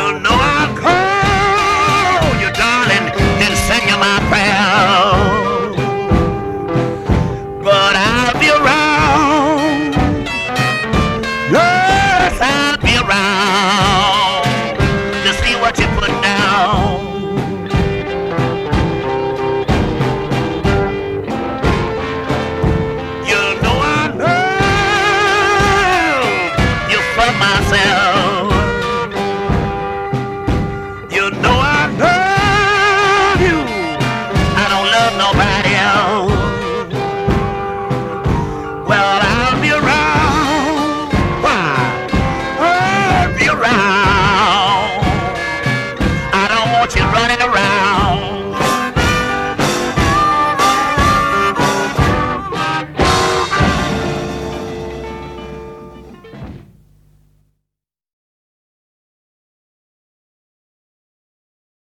know I'll call you, darling, and sing you my prayer. But I'll be around. Yes, I'll be around to see what you put down. You know I love you for myself. You know I love you. I don't love nobody else. Well, I'll be around. Why? I'll be around. I don't want you running